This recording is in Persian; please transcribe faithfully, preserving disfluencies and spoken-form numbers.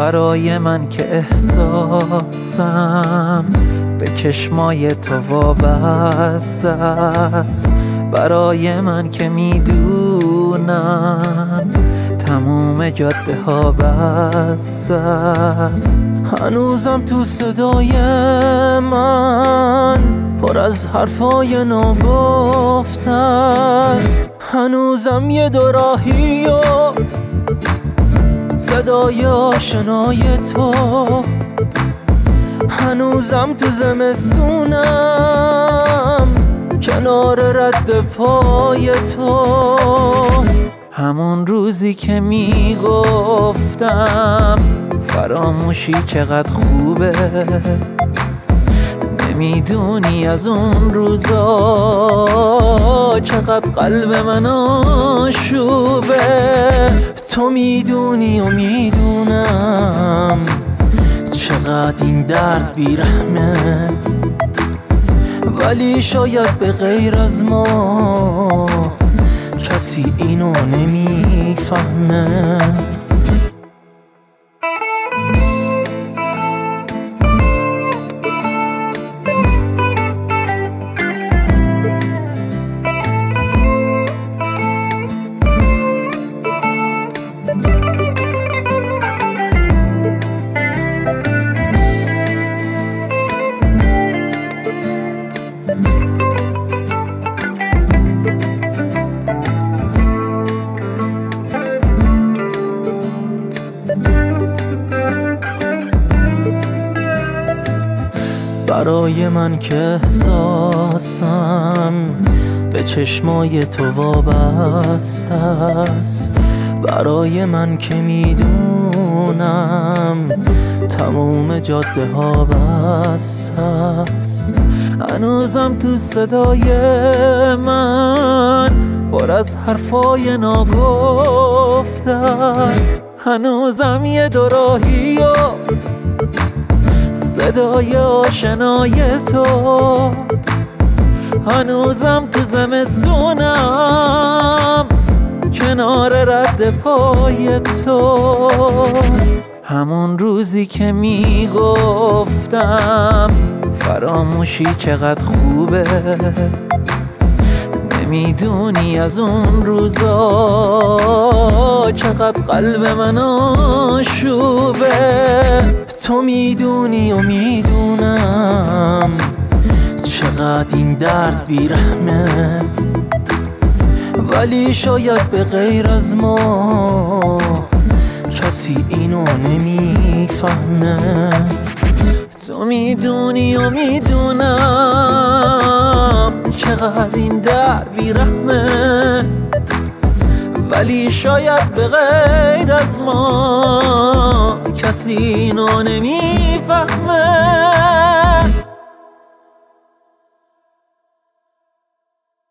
برای من که احساسم به چشمای تو وابسته است، برای من که میدونم تموم جاده ها بسته است. هنوزم تو صدای من پر از حرفای ناگفته است، هنوزم یه دوراهی و صدای آشنای تو، هنوزم تو زمستونم کنار رد پای تو. همون روزی که میگفتم فراموشی چقدر خوبه، نمیدونی از اون روزا چقدر قلب من آشوبه. تو میدونی و میدونم چقدر این درد بیرحمه، ولی شاید به غیر از ما کسی اینو نمیفهمه. برای من که احساسم به چشمای تو وابسته است، برای من که میدونم تموم جاده ها بسته است، هنوزم تو صدای من پر از حرفای ناگفته است، هنوزم یه دوراهی و صدای آشنای تو، هنوزم تو زمستونم کنار رد پای تو. همون روزی که میگفتم فراموشی چقدر خوبه، نمیدونی از اون روزا چقدر قلب من آشوبه. تو میدونی و میدونم چقدر این درد بیرحمه، ولی شاید به غیر از ما کسی اینو نمیفهمه. تو میدونی و میدونم چقدر این درد بیرحمه، ولی شاید به غیر از ما کسی اینو نمیفهمه.